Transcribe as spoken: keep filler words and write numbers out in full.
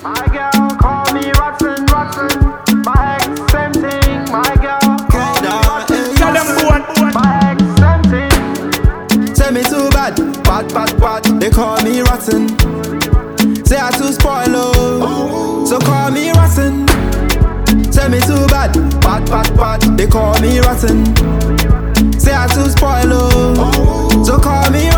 My girl call me rotten, rotten. My ex, same thing. My girl call me rotten. Tell them boat, boat. My ex, same thing. Say me too bad, bad, bad, bad. They call me rotten. Say I too spoil, oh, so call me rotten. Say me too bad, bad, bad, bad. They call me rotten. Say I too spoil, oh, so call me